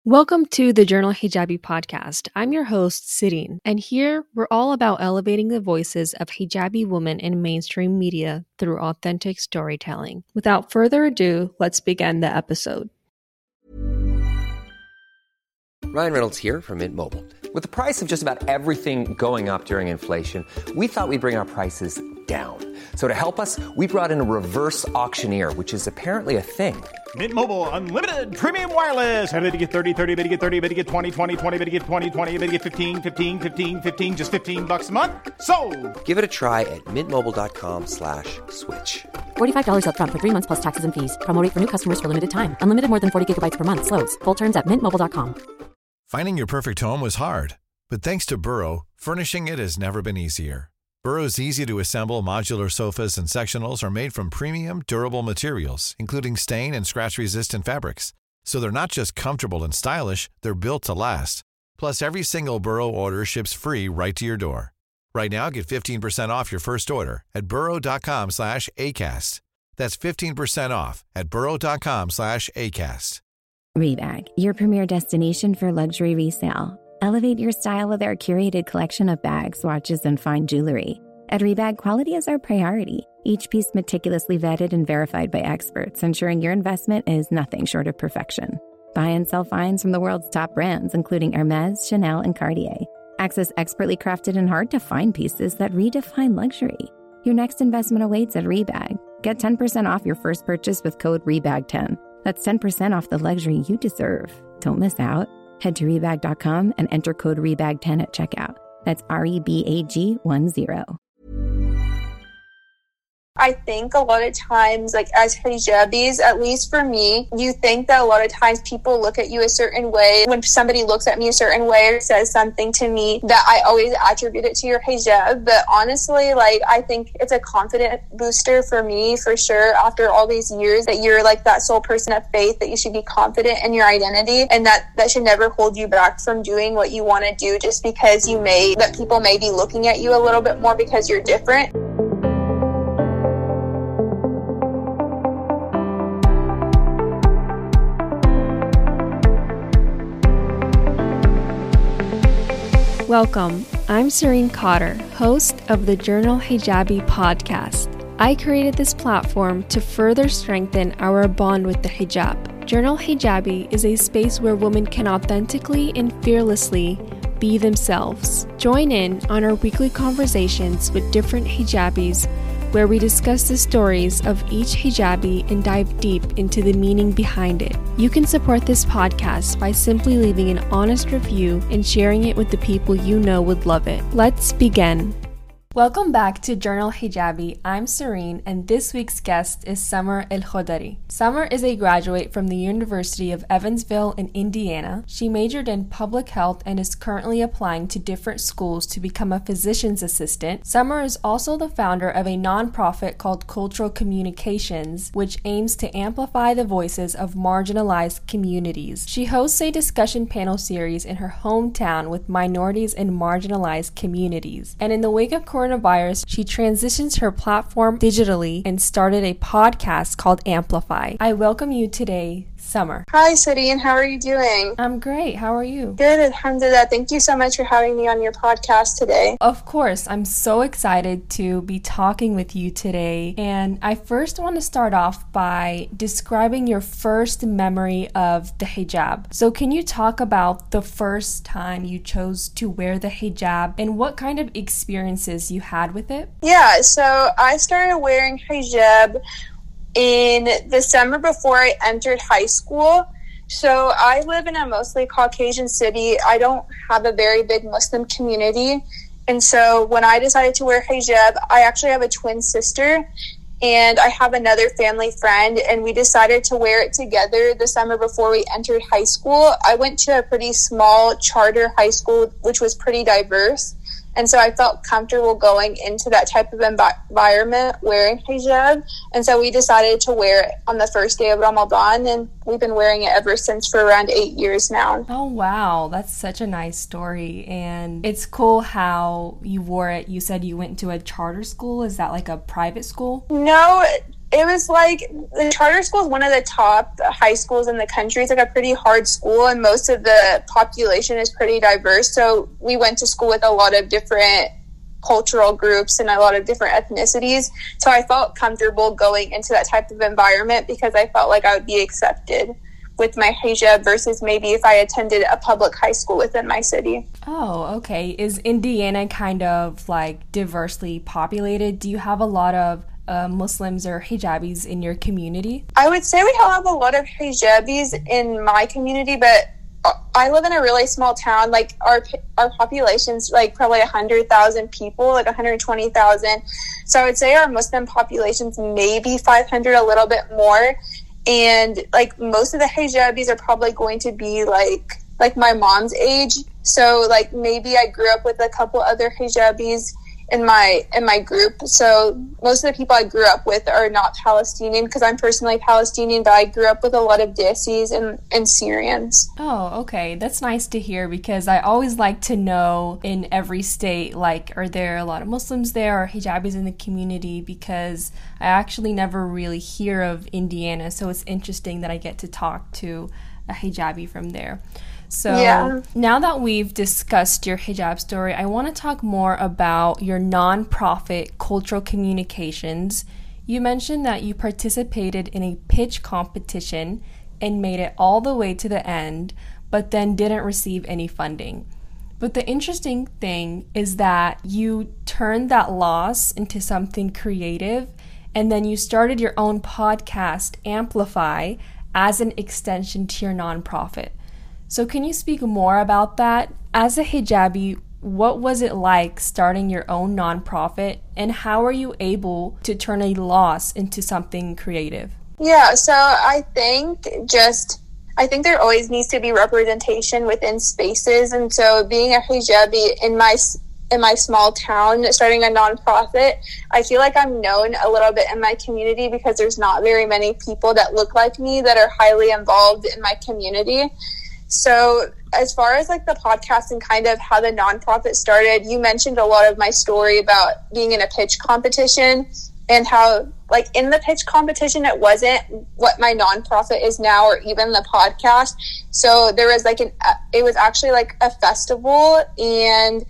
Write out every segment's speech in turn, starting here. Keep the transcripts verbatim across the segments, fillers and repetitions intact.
Welcome to the Journal Hijabi podcast. I'm your host, Sireen, and here we're all about elevating the voices of hijabi women in mainstream media through authentic storytelling. Without further ado, let's begin the episode. Ryan Reynolds here from Mint Mobile. With the price of just about everything going up during inflation, we thought we'd bring our prices down. So to help us, we brought in a reverse auctioneer, which is apparently a thing. Mint Mobile Unlimited Premium Wireless. How to get thirty, thirty, how to get thirty, how to get twenty, twenty, twenty, how to get twenty, twenty, how to get fifteen, fifteen, fifteen, fifteen, just fifteen bucks a month? Sold! Give it a try at mintmobile.com slash switch. forty-five dollars up front for three months plus taxes and fees. Promo rate for new customers for limited time. Unlimited more than forty gigabytes per month. Slows full terms at mint mobile dot com. Finding your perfect home was hard, but thanks to Burrow, furnishing it has never been easier. Burrow's easy-to-assemble modular sofas and sectionals are made from premium, durable materials, including stain and scratch-resistant fabrics. So they're not just comfortable and stylish, they're built to last. Plus, every single Burrow order ships free right to your door. Right now, get fifteen percent off your first order at burrow.com slash ACAST. That's fifteen percent off at burrow.com slash ACAST. Rebag, your premier destination for luxury resale. Elevate your style with our curated collection of bags, watches, and fine jewelry. At Rebag, quality is our priority. Each piece meticulously vetted and verified by experts, ensuring your investment is nothing short of perfection. Buy and sell finds from the world's top brands, including Hermes, Chanel, and Cartier. Access expertly crafted and hard-to-find pieces that redefine luxury. Your next investment awaits at Rebag. Get ten percent off your first purchase with code R E B A G ten. That's ten percent off the luxury you deserve. Don't miss out. Head to rebag dot com and enter code R E B A G ten at checkout. That's R E B A G one zero. I think a lot of times, like as hijabis, at least for me, you think that a lot of times people look at you a certain way. When somebody looks at me a certain way or says something to me, that I always attribute it to your hijab. But honestly, like, I think it's a confident booster for me, for sure, after all these years, that you're like that sole person of faith, that you should be confident in your identity, and that that should never hold you back from doing what you want to do just because you may, that people may be looking at you a little bit more because you're different. Welcome. I'm Sireen Cotter, host of the Journal Hijabi podcast. I created this platform to further strengthen our bond with the hijab. Journal Hijabi is a space where women can authentically and fearlessly be themselves. Join in on our weekly conversations with different hijabis, where we discuss the stories of each hijabi and dive deep into the meaning behind it. You can support this podcast by simply leaving an honest review and sharing it with the people you know would love it. Let's begin. Welcome back to Journal Hijabi. I'm Sireen, and this week's guest is Summer El Khodari. Summer is a graduate from the University of Evansville in Indiana. She majored in public health and is currently applying to different schools to become a physician's assistant. Summer is also the founder of a nonprofit called Cultural Communications, which aims to amplify the voices of marginalized communities. She hosts a discussion panel series in her hometown with minorities and marginalized communities. And in the wake of coronavirus, she transitions her platform digitally and started a podcast called Amplify. I welcome you today, Summer. Hi, Sireen. How are you doing? I'm great. How are you? Good, alhamdulillah. Thank you so much for having me on your podcast today. Of course. I'm so excited to be talking with you today. And I first want to start off by describing your first memory of the hijab. So can you talk about the first time you chose to wear the hijab and what kind of experiences you had with it? Yeah, so I started wearing hijab in the summer before I entered high school. So I live in a mostly Caucasian city. I don't have a very big Muslim community. And so when I decided to wear hijab, I actually have a twin sister and I have another family friend, and we decided to wear it together the summer before we entered high school. I went to a pretty small charter high school, which was pretty diverse. And so I felt comfortable going into that type of envi- environment wearing hijab. And so we decided to wear it on the first day of Ramadan, and we've been wearing it ever since for around eight years now. Oh, wow. That's such a nice story. And it's cool how you wore it. You said you went to a charter school. Is that like a private school? No, it was like the charter school is one of the top high schools in the country. It's like a pretty hard school, and most of the population is pretty diverse. So we went to school with a lot of different cultural groups and a lot of different ethnicities. So I felt comfortable going into that type of environment because I felt like I would be accepted with my hijab versus maybe if I attended a public high school within my city. Oh, okay. Is Indiana kind of like diversely populated? Do you have a lot of uh, Muslims or hijabis in your community? I would say we have a lot of hijabis in my community, but I live in a really small town. Like our our population's like probably one hundred thousand people, like one hundred twenty thousand. So I would say our Muslim population's maybe five hundred, a little bit more. And like most of the hijabis are probably going to be like like my mom's age. So like maybe I grew up with a couple other hijabis in my in my group. So most of the people I grew up with are not Palestinian because I'm personally Palestinian, but I grew up with a lot of Desis and, and Syrians. Oh, okay. That's nice to hear because I always like to know in every state, like, are there a lot of Muslims there or hijabis in the community? Because I actually never really hear of Indiana, so it's interesting that I get to talk to a hijabi from there. So yeah. Now that we've discussed your hijab story, I want to talk more about your nonprofit Cultural Communications. You mentioned that you participated in a pitch competition and made it all the way to the end, but then didn't receive any funding. But the interesting thing is that you turned that loss into something creative, and then you started your own podcast, Amplify, as an extension to your nonprofit. So can you speak more about that? As a hijabi, what was it like starting your own nonprofit, and how are you able to turn a loss into something creative? Yeah, so I think just, I think there always needs to be representation within spaces. And so being a hijabi in my in my small town, starting a nonprofit, I feel like I'm known a little bit in my community because there's not very many people that look like me that are highly involved in my community. So as far as like the podcast and kind of how the nonprofit started, you mentioned a lot of my story about being in a pitch competition and how like in the pitch competition, it wasn't what my nonprofit is now or even the podcast. So there was like an, it was actually like a festival, and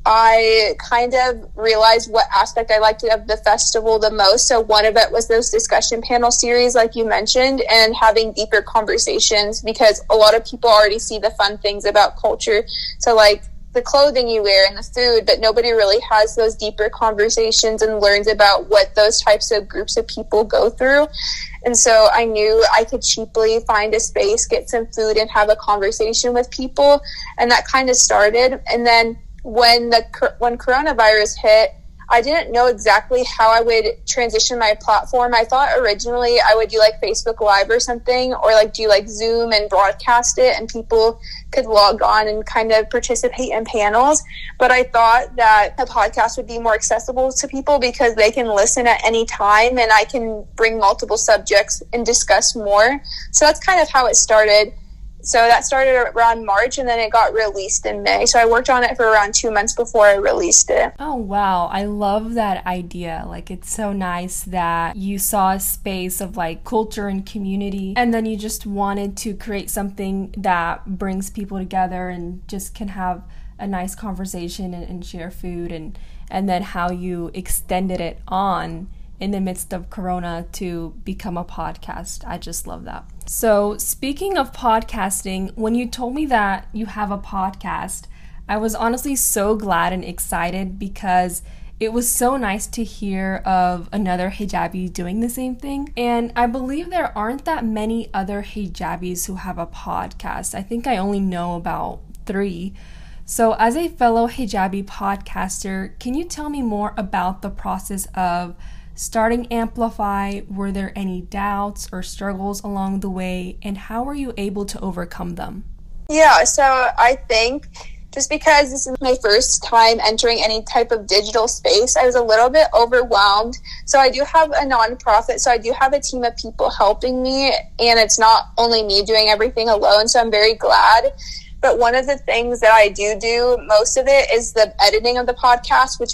I kind of realized what aspect I liked of the festival the most. So one of it was those discussion panel series, like you mentioned, and having deeper conversations because a lot of people already see the fun things about culture. So like the clothing you wear and the food, but nobody really has those deeper conversations and learns about what those types of groups of people go through. And so I knew I could cheaply find a space, get some food, and have a conversation with people. And that kind of started. And then when the when coronavirus hit, I didn't know exactly how I would transition my platform. I thought originally I would do like Facebook Live or something, or like do like Zoom and broadcast it, and people could log on and kind of participate in panels. But I thought that a podcast would be more accessible to people because they can listen at any time, and I can bring multiple subjects and discuss more. So that's kind of how it started. So that started around March, and then it got released in May. So I worked on it for around two months before I released it. Oh, wow. I love that idea. Like, it's so nice that you saw a space of, like, culture and community, and then you just wanted to create something that brings people together and just can have a nice conversation and, and share food, and, and then how you extended it on in the midst of Corona to become a podcast. I just love that. So speaking of podcasting, when you told me that you have a podcast, I was honestly so glad and excited because it was so nice to hear of another hijabi doing the same thing. And I believe there aren't that many other hijabis who have a podcast. I think I only know about three. So as a fellow hijabi podcaster, can you tell me more about the process of starting Amplify? Were there any doubts or struggles along the way, and how were you able to overcome them? Yeah, so I think just because this is my first time entering any type of digital space, I was a little bit overwhelmed. So I do have a nonprofit, so I do have a team of people helping me, and it's not only me doing everything alone, so I'm very glad. But one of the things that I do do, most of it, is the editing of the podcast, which is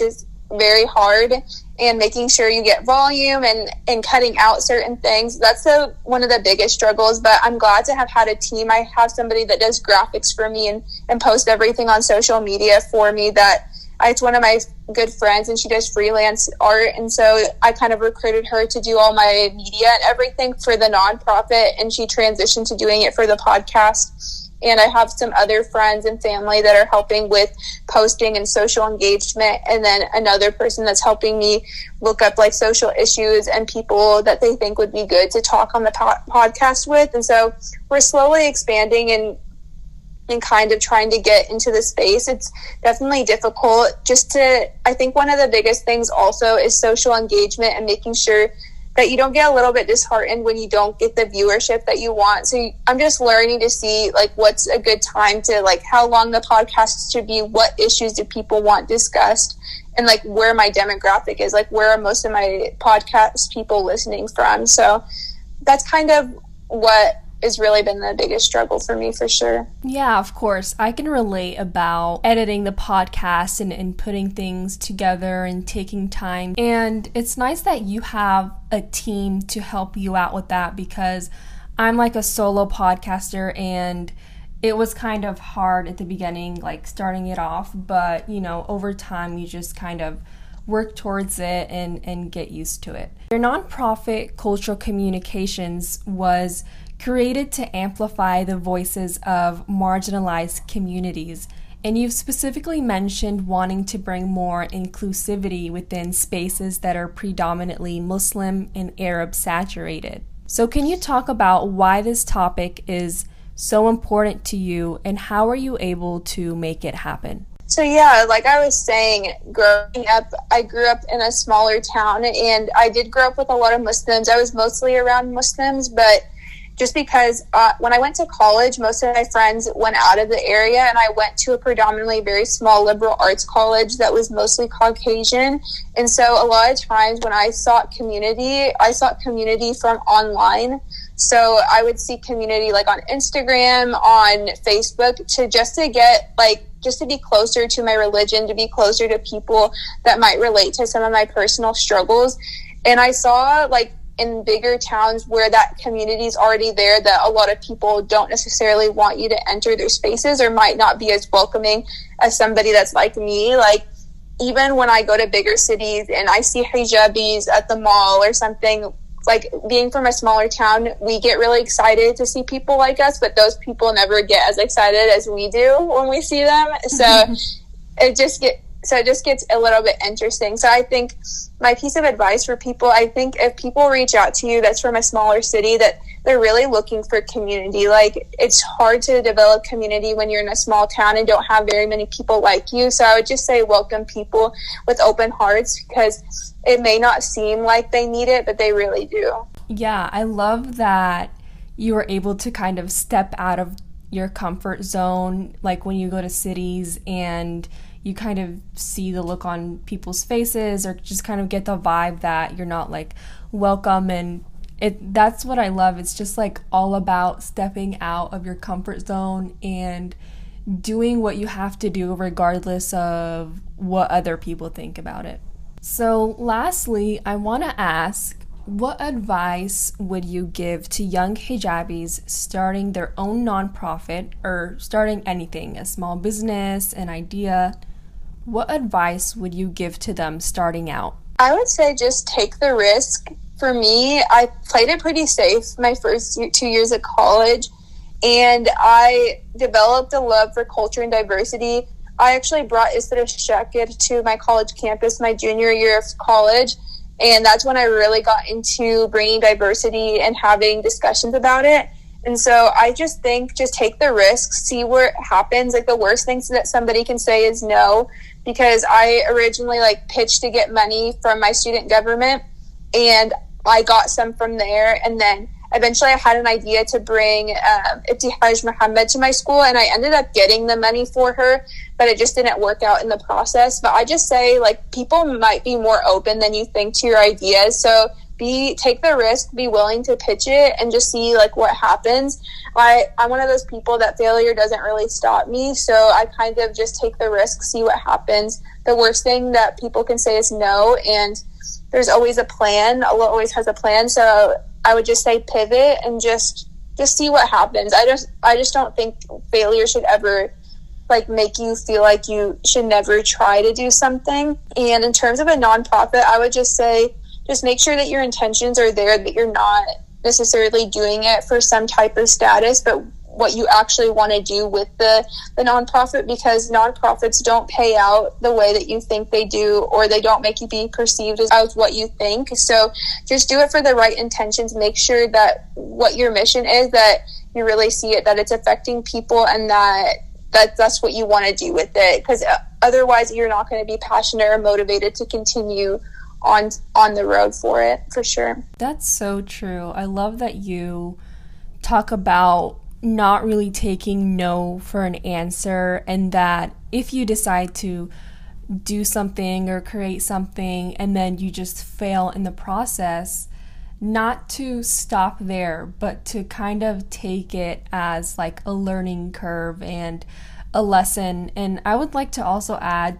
very hard, and making sure you get volume and, and cutting out certain things. That's the, one of the biggest struggles, but I'm glad to have had a team. I have somebody that does graphics for me and, and posts everything on social media for me. That it's one of my good friends, and she does freelance art. And so I kind of recruited her to do all my media and everything for the nonprofit, and she transitioned to doing it for the podcast. And I have some other friends and family that are helping with posting and social engagement. And then another person that's helping me look up like social issues and people that they think would be good to talk on the po- podcast with. And so we're slowly expanding and and kind of trying to get into the space. It's definitely difficult. Just to, I think one of the biggest things also is social engagement and making sure that you don't get a little bit disheartened when you don't get the viewership that you want. So I'm just learning to see like what's a good time to, like, how long the podcast should be, what issues do people want discussed, and like where my demographic is, like where are most of my podcast people listening from. So that's kind of what has really been the biggest struggle for me, for sure. Yeah, of course. I can relate about editing the podcast and, and putting things together and taking time. And it's nice that you have a team to help you out with that, because I'm like a solo podcaster, and it was kind of hard at the beginning, like starting it off. But, you know, over time, you just kind of work towards it and, and get used to it. Your nonprofit, Cultural Communications, was created to amplify the voices of marginalized communities, and you've specifically mentioned wanting to bring more inclusivity within spaces that are predominantly Muslim and Arab saturated. So can you talk about why this topic is so important to you, and how are you able to make it happen? So yeah, like I was saying, growing up, I grew up in a smaller town, and I did grow up with a lot of Muslims. I was mostly around Muslims, but just because uh, when I went to college, most of my friends went out of the area, and I went to a predominantly very small liberal arts college that was mostly Caucasian. And so a lot of times when I sought community, I sought community from online. So I would see community like on Instagram, on Facebook, to just to get like, just to be closer to my religion, to be closer to people that might relate to some of my personal struggles. And I saw like, in bigger towns where that community is already there, that a lot of people don't necessarily want you to enter their spaces, or might not be as welcoming as somebody that's like me. Like, even when I go to bigger cities and I see hijabis at the mall or something, like being from a smaller town, we get really excited to see people like us, but those people never get as excited as we do when we see them. So it just get so it just gets a little bit interesting. So I think my piece of advice for people, I think if people reach out to you that's from a smaller city, that they're really looking for community. Like, it's hard to develop community when you're in a small town and don't have very many people like you. So I would just say welcome people with open hearts, because it may not seem like they need it, but they really do. Yeah, I love that you were able to kind of step out of your comfort zone, like when you go to cities and you kind of see the look on people's faces, or just kind of get the vibe that you're not like welcome. And it that's what I love. It's just like all about stepping out of your comfort zone and doing what you have to do regardless of what other people think about it. So lastly, I want to ask, what advice would you give to young hijabis starting their own nonprofit, or starting anything, a small business, an idea? What advice would you give to them starting out? I would say just take the risk. For me, I played it pretty safe my first two years at college, and I developed a love for culture and diversity. I actually brought Isra Shakir to my college campus my junior year of college, and that's when I really got into bringing diversity and having discussions about it. And so I just think, just take the risk, see where it happens. Like, the worst thing that somebody can say is no, because I originally like pitched to get money from my student government, and I got some from there. And then eventually I had an idea to bring um, Ibtihaj Muhammad to my school, and I ended up getting the money for her, but it just didn't work out in the process. But I just say, like, people might be more open than you think to your ideas. So be take the risk, be willing to pitch it, and just see like what happens. I, I'm one of those people that failure doesn't really stop me, so I kind of just take the risk, see what happens. The worst thing that people can say is no, and there's always a plan. Allah always has a plan, so I would just say pivot and just just see what happens. I just I just don't think failure should ever like make you feel like you should never try to do something. And in terms of a nonprofit, I would just say just make sure that your intentions are there, that you're not necessarily doing it for some type of status, but what you actually want to do with the, the nonprofit, because nonprofits don't pay out the way that you think they do, or they don't make you be perceived as, as what you think. So just do it for the right intentions. Make sure that what your mission is, that you really see it, that it's affecting people, and that, that that's what you want to do with it, because otherwise you're not going to be passionate or motivated to continue on on the road for it, for sure. That's so true. I love that you talk about not really taking no for an answer, and that if you decide to do something or create something and then you just fail in the process, not to stop there, but to kind of take it as like a learning curve and a lesson. And I would like to also add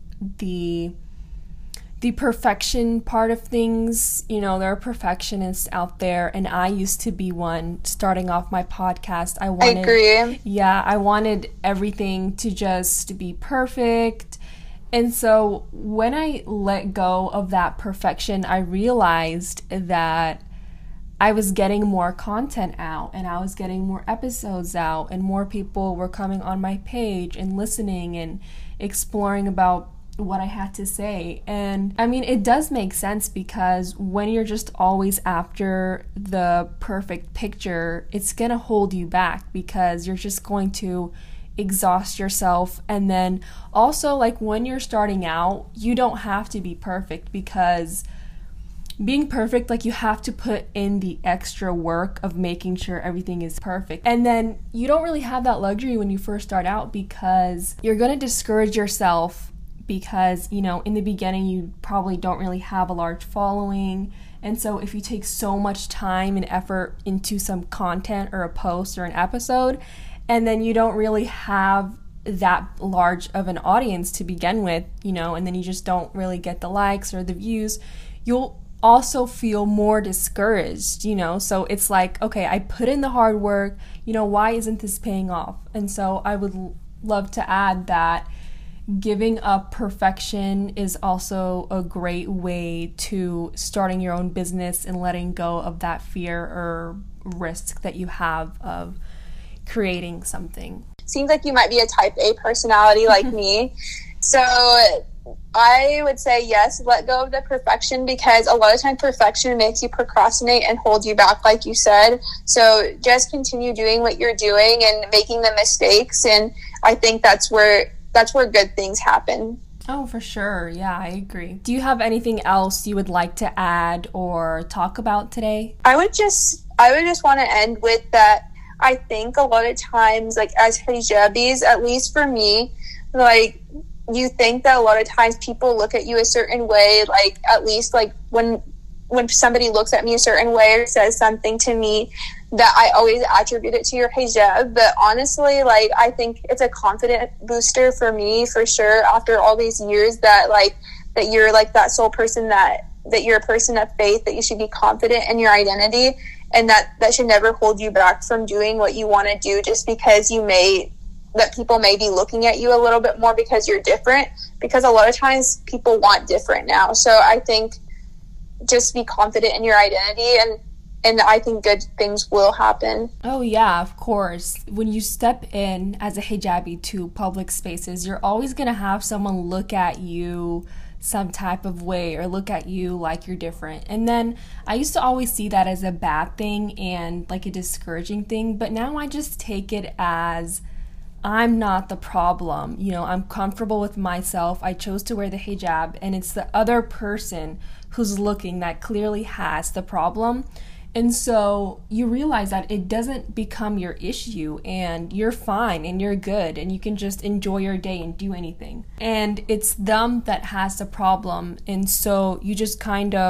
the the perfection part of things. You know, there are perfectionists out there, and I used to be one starting off my podcast. I wanted, I agree. Yeah, I wanted everything to just be perfect. And so when I let go of that perfection, I realized that I was getting more content out, and I was getting more episodes out, and more people were coming on my page and listening and exploring about what I had to say. And I mean, it does make sense, because when you're just always after the perfect picture, it's gonna hold you back, because you're just going to exhaust yourself. And then also, like, when you're starting out, you don't have to be perfect, because being perfect, like, you have to put in the extra work of making sure everything is perfect. And then you don't really have that luxury when you first start out, because you're gonna discourage yourself, because, you know, in the beginning you probably don't really have a large following. And so if you take so much time and effort into some content or a post or an episode, and then you don't really have that large of an audience to begin with, you know, and then you just don't really get the likes or the views, you'll also feel more discouraged, you know. So it's like, okay, I put in the hard work, you know, why isn't this paying off? And so I would l- love to add that giving up perfection is also a great way to starting your own business and letting go of that fear or risk that you have of creating something. Seems like you might be a type A personality like me. So I would say yes, let go of the perfection, because a lot of times perfection makes you procrastinate and hold you back, like you said. So just continue doing what you're doing and making the mistakes, and I think that's where that's where good things happen. Oh, for sure. Yeah, I agree. Do you have anything else you would like to add or talk about today? I would just I would just want to end with that. I think a lot of times, like, as hijabis, at least for me, like, you think that a lot of times people look at you a certain way, like, at least, like, when when somebody looks at me a certain way or says something to me, that I always attribute it to your hijab. But honestly, like, I think it's a confident booster for me, for sure, after all these years, that, like, that you're, like, that sole person that, that you're a person of faith, that you should be confident in your identity, and that that should never hold you back from doing what you want to do, just because you may, that people may be looking at you a little bit more because you're different, because a lot of times people want different now. So I think just be confident in your identity, and and I think good things will happen. Oh yeah, of course. When you step in as a hijabi to public spaces, you're always going to have someone look at you some type of way, or look at you like you're different. And then I used to always see that as a bad thing and like a discouraging thing, but now I just take it as I'm not the problem. You know, I'm comfortable with myself. I chose to wear the hijab, and it's the other person who's looking that clearly has the problem. And so you realize that it doesn't become your issue, and you're fine and you're good, and you can just enjoy your day and do anything. And it's them that has the problem. And so you just kind of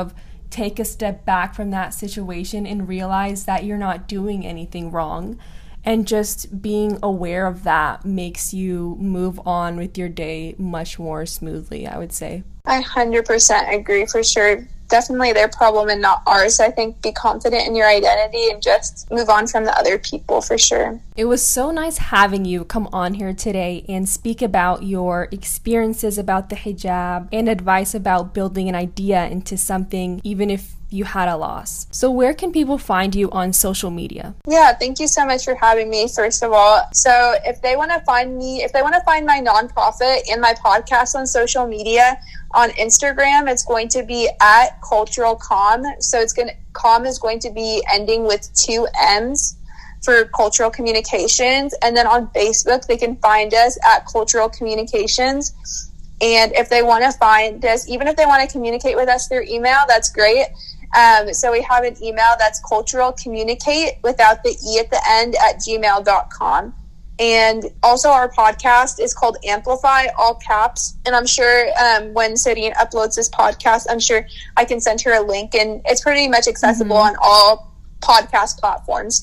take a step back from that situation and realize that you're not doing anything wrong. And just being aware of that makes you move on with your day much more smoothly, I would say. I one hundred percent agree, for sure. Definitely their problem and not ours. I think be confident in your identity and just move on from the other people, for sure. It was so nice having you come on here today and speak about your experiences about the hijab and advice about building an idea into something, even if you had a loss. So where can people find you on social media? Yeah, thank you so much for having me, first of all. So if they want to find me, if they want to find my nonprofit and my podcast on social media, on Instagram, it's going to be at Cultural Comm. So it's going to, comm is going to be ending with two M's for Cultural Communications. And then on Facebook, they can find us at Cultural Communications. And if they want to find us, even if they want to communicate with us through email, that's great. Um, so we have an email that's culturalcommunicate without the E at the end at gmail dot com. And also our podcast is called Amplify, all caps. And I'm sure um, when Serene uploads this podcast, I'm sure I can send her a link. And it's pretty much accessible mm-hmm. on all podcast platforms.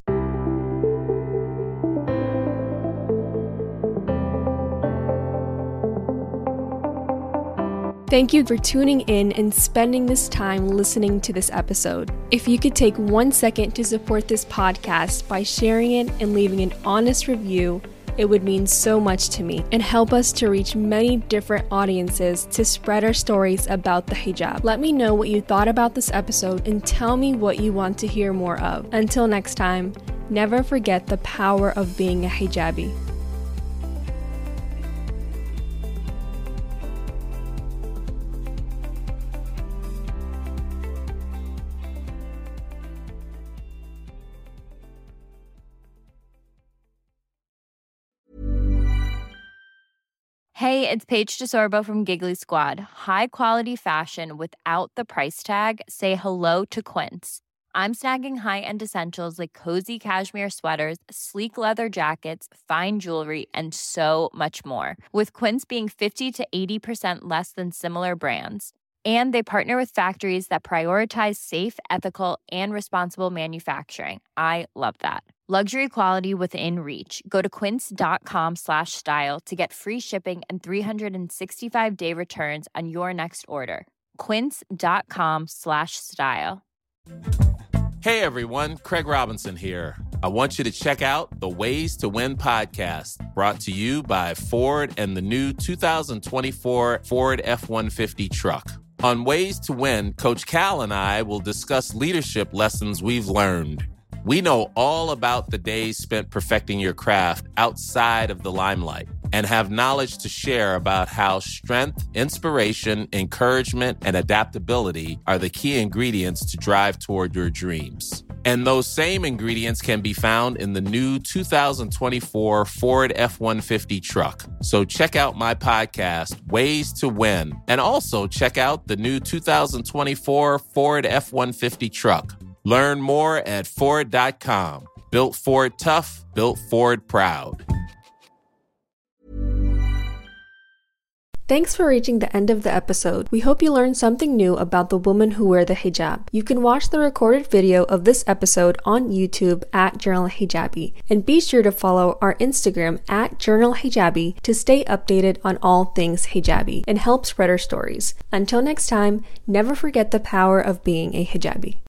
Thank you for tuning in and spending this time listening to this episode. If you could take one second to support this podcast by sharing it and leaving an honest review, it would mean so much to me and help us to reach many different audiences to spread our stories about the hijab. Let me know what you thought about this episode and tell me what you want to hear more of. Until next time, never forget the power of being a hijabi. Hey, it's Paige DeSorbo from Giggly Squad. High quality fashion without the price tag. Say hello to Quince. I'm snagging high-end essentials like cozy cashmere sweaters, sleek leather jackets, fine jewelry, and so much more. With Quince being fifty to eighty percent less than similar brands. And they partner with factories that prioritize safe, ethical, and responsible manufacturing. I love that. Luxury quality within reach. Go to quince.com slash style to get free shipping and three sixty-five day returns on your next order. Quince.com slash style. Hey everyone, Craig Robinson here. I want you to check out the Ways to Win podcast, brought to you by Ford and the new two thousand twenty-four Ford F one fifty truck. On Ways to Win, Coach Cal and I will discuss leadership lessons we've learned. We know all about the days spent perfecting your craft outside of the limelight and have knowledge to share about how strength, inspiration, encouragement, and adaptability are the key ingredients to drive toward your dreams. And those same ingredients can be found in the new two thousand twenty-four Ford F one fifty truck. So check out my podcast, Ways to Win, and also check out the new two thousand twenty-four Ford F one fifty truck. Learn more at Ford dot com. Built Ford tough, built Ford proud. Thanks for reaching the end of the episode. We hope you learned something new about the women who wear the hijab. You can watch the recorded video of this episode on YouTube at Journal Hijabi. And be sure to follow our Instagram at Journal Hijabi to stay updated on all things hijabi and help spread our stories. Until next time, never forget the power of being a hijabi.